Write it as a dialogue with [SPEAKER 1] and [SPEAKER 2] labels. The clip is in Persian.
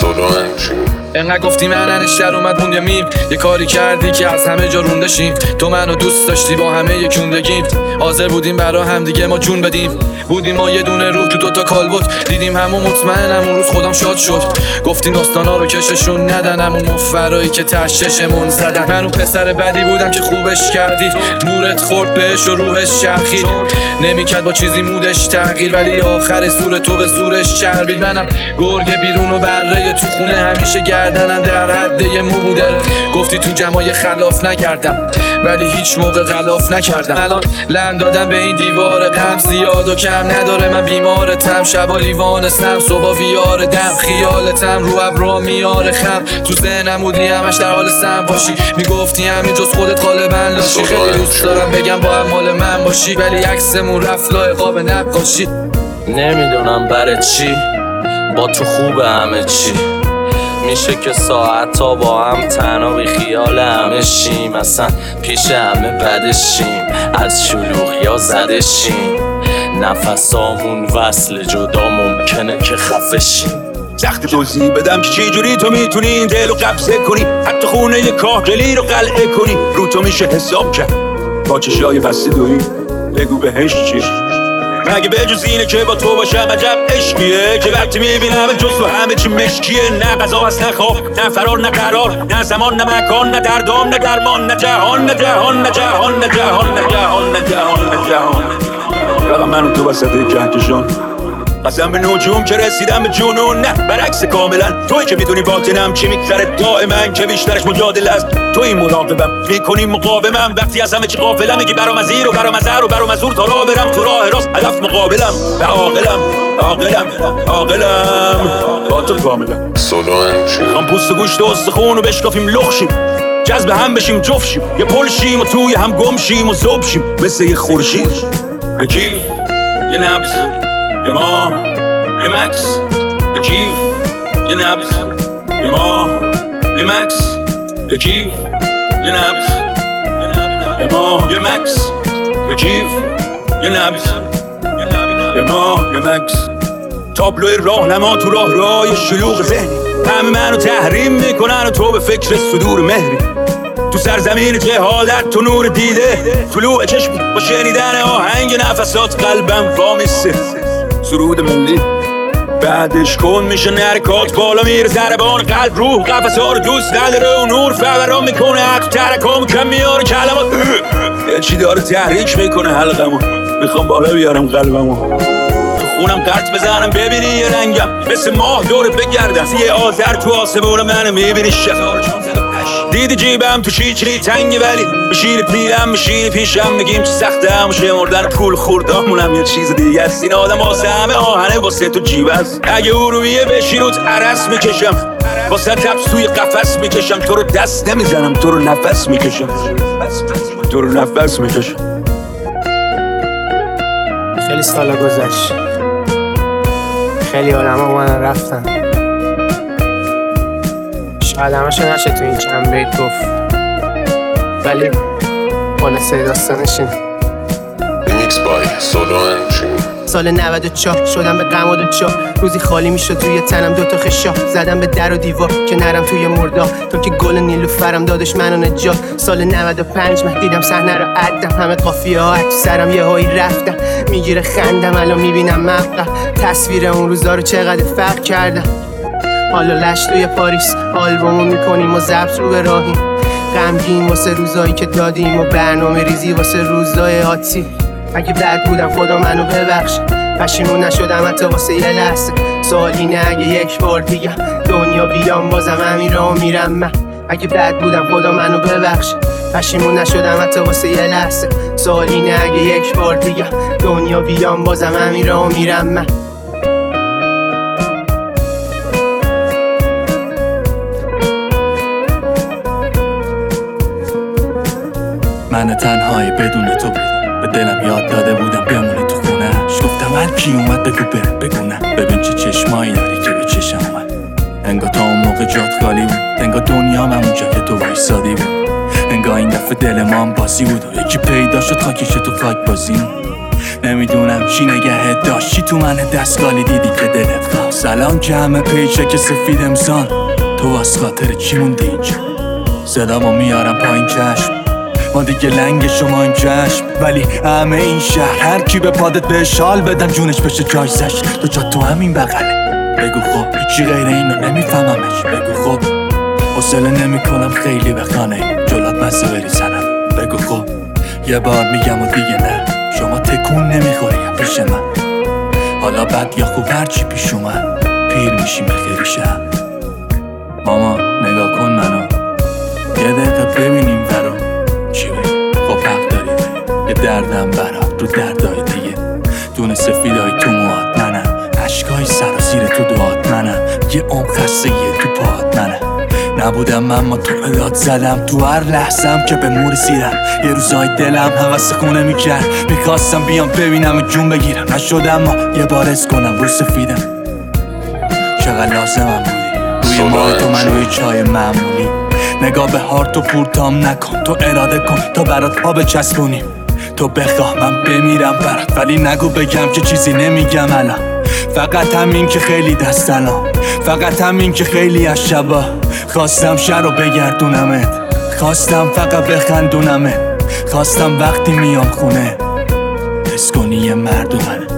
[SPEAKER 1] انقدر گفتی من انشتر اومد موند میم، یه کاری کردی که از همه جا رونده شیم. تو منو دوست داشتی با همه یکوندگیم، حاضر بودیم برا هم دیگه ما جون بدیم. بودیم ما یه دونه روح تو دوتا کالبد، دیدیم همون مطمئنم اون روز خودم شاد شد. گفتیم داستانا رو کششون ندنم، اون مفرایی که تششمون زدن. من اون پسر بدی بودم که خوبش کردی، نورت خورد بهش و روحش چرخید. نمیکرد با چیزی مودش تغییر، ولی آخر زور تو به زورش چربید. منم گرگ بیرون و بره تو خونه، همیشه گردنم در حد یه مو بوده. گفتی تو جمعای خلاف نکردم، ولی هیچ موقع غلاف نکردم. الان لم دادم به این دیوار غم، زیاد و کم نداره. من بیمارتم، شبا لیوانستم، صبح ویار دم. خیالتم رو ابرو میاره خم، تو ذهنم بودی همش در حال سم باشی. میگفتی همین جز خودت غالبا لاشی. خیلی دوست دارم بگم با هم مال من باشی، ولی عکسمون رفت لای قاب نقاشی.
[SPEAKER 2] نمیدونم برای چی با تو خوبه همه چی، میشه که ساعت ها با هم تنها بی خیال همه شیم. اصلا پیش همه بدشیم، از شلوغ یا زدشیم. نفسامون وصل جدا ممکنه که خفشیم.
[SPEAKER 3] سخت توضیح بدم که چی جوری تو میتونی این دل رو قبضه کنی، حتی خونه یه کاهگلی رو قلعه کنی. رو تو میشه حساب کرد با چشای بسته دوری، بگو بهش چی؟ مگه به جز اینه که با تو باشم عجب عشقیه، که وقتی میبینم جز تو همه چی مشکیه. نه غذا هست نه خواب، نه فرار نه قرار، نه زمان نه مکان، نه دردام نه درمان، نه جهان نه جهان نه جهان نه جهان نه جهان نه جهان نه جهان. فقط من و تو وسط کهکشان، قسم به نجوم که رسیدم به جنون. نه برعکس کاملا، توی که میدونی باطنم چی میگذره دائما، که بیشترش مجادله است. تو این مراقبم میکنی مقاومم، وقتی از همه چی غافلم میگی برام از این و برام از هر و برام از اون. تا راه برم تو راه راست، هدف مقابلم و عاقلم با تو کاملا. میخوام پوست و گوشت و استخون و بشکافیم لخشیم، جذب هم بشیم جفشیم، یه پل شیم و توی هم گم شیم و ذوب شیم مثل یه خورشید. یکی یه نبض، یه ماه، یه مکس، یه کیف، یه نبض، یه ماه، یه مکس، یه کیف، یه نبض، یه ماه، یه مکس، یه کیف، یه نبض، یه ماه، یه مکس. تابلوی راهنما تو راه شلوغ ذهنی، همه منو تحریم میکنن و تو به فکر صدور مهری. تو سرزمین جهالت تو نور دیده، طلوع چشم با شنیدن آهنگ نفسات قلبم وامیسته. سرود ملی بعدش کن میشه نرکات، بالا میره ضربان قلب روح قفس‌ها رو دوست نداره و نور فوران میکنه عقل ترکم کم میاره کلمات. یه چی داره تحریک میکنه حلقمو، میخوام بالا بیارم قلبمو. تو خونم قرط بزنم ببینی یه رنگم، مثل ماه دورت بگردم یه آذر تو آسمون منو میبینی شفار. دیدی جیبم تو چیچری تنگه، ولی بشین پیرم بشین پیشم، میگیم چه سخته هم شمردن پول خوردامونم یه چیز دیگه است. این آدم واسه همه آهنه واسه تو جیب است. اگه ارویه بشی روت عرس میکشم، واسه تبس توی قفس میکشم. تو رو دست نمیزنم، تو رو نفس میکشم، تو رو نفس میکشم.
[SPEAKER 4] خیلی سالا گذشت، خیلی آدم ها اومدن رفتن، شاید همشو نشه تو این چند بیت گفت، ولی خلاصه داستانش اینه. سال 94 شدم به غم و دوچار، روزی خالی میشد توی تنم دوتا خشا، زدم به در و دیوار که نرم توی مردار، تو که گل نیلوفرم دادش منو نجات. سال 95 من دیدم صحنه رو عدم، همه قافیه ها تو سرم یه هایی رفتم، میگیره خندم الان میبینم مبقى تصویر اون روزا رو چقدر فرق کردم. حالا لش توی پاریس آلبومو میکنیم و ضبط رو به راهیم، غمگین واسه روزایی که دادیم و برنامه ریزی واسه روزای آتی. اگه بد بودم خدا منو ببخش، پشیمون نشدم حتی واسه یه لحظه. سوال اینه اگه یک بار دیگه دنیا بیام بازم همین راه میرم من. اگه بد بودم خدا منو ببخش، پشیمون نشدم حتی واسه یه لحظه. سوال اینه اگه یک بار دیگه دنیا بیام بازم همین راه میرم من.
[SPEAKER 5] من تنهایی بدون تو بودم، به دلم یاد داده بودم بمونه تو خونهش. گفتم هر کی اومد بگو بره، بگو نه. ببین چه چشمایی داری که به چشم اومد، انگار تا اون موقع جات خالی بود، انگار دنیام همونجا که تو وایسادی بود، انگار این دفعه دل ما هم بازی بود و یکی پیدا شد خاکش تو خاک بازی. نمیدونم چی نگهت داشت، چی تو من دستگالی دیدی که دلت خواست. الان که همه پیچه که سفید امسان، تو واسه خاطر چی موندی اینجا؟ صدامو میارم پایین چشم، ما دیگه لنگ شما این چشم، ولی همه این شهر هر کی به پادت بهش حال بدم جونش بشه جایزش. تو جا تو همین بغله، بگو خب هیچی غیر اینو نمیفهممش. بگو خب حوصله نمیکنم خیلی به خانه جلات مزه بری زنم. بگو خب یه بار میگم و دیگه نه، شما تکون نمیخوری پیش من. حالا بد یا خوب هرچی پیش اومد پیر میشیم به خیلی شب. ماما نگاه کن منو، یه دقیقه ببینیم برو چی بگی. خب حق داری یه دردم برات رو دردای دیگه، دونه سفیدای تو موهات منم، عشقای سراسیر تو دعات منم، یه عمر خستگی تو پاهات منم. نبودم من ما تو اداد زدم تو هر لحظم که به مور رسیدم. یه روزای دلم حوث خونه میکرد، میخواستم بیام ببینم جون بگیرم، نشدم ما یه بار از کنم رو سفیدم. چقدر لازمم بودی روی ماه تو من روی چای معمولی. نگاه به هارت و پورتام نکن، تو اراده کن تا برات پا بچسبونیم. تو بخواه من بمیرم برات، ولی نگو بگم که چیزی نمیگم الان. فقط همین که خیلی دست الان، فقط همین که خیلی از شبا خواستم شهر رو بگردونمت، خواستم فقط بخندونمت، خواستم وقتی میام خونه حس کنی یه مرد و منه.